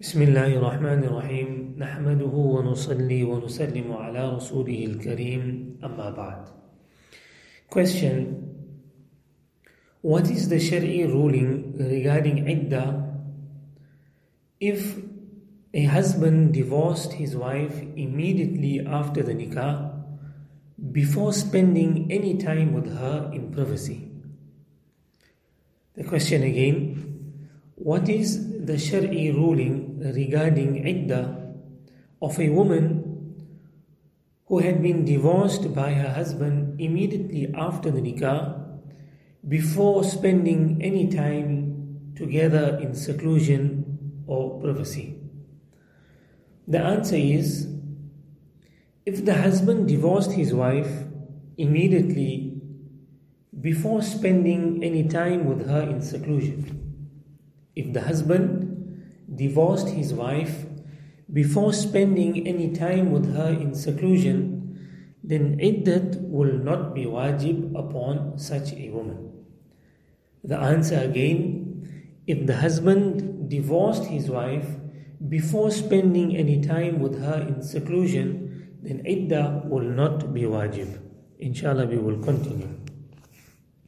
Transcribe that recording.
بسم الله الرحمن الرحيم نحمده ونصلي ونسلم على رسوله الكريم أما بعد. Question: What is the Shari'i ruling regarding iddah if a husband divorced his wife immediately after the nikah before spending any time with her in privacy? The question again: what is the Shari'i ruling regarding iddah of a woman who had been divorced by her husband immediately after the nikah before spending any time together in seclusion or privacy? The answer is, if the husband divorced his wife immediately before spending any time with her in seclusion, if the husband divorced his wife before spending any time with her in seclusion, then iddat will not be wajib upon such a woman. The answer again: if the husband divorced his wife before spending any time with her in seclusion, then iddah will not be wajib. Inshallah, we will continue.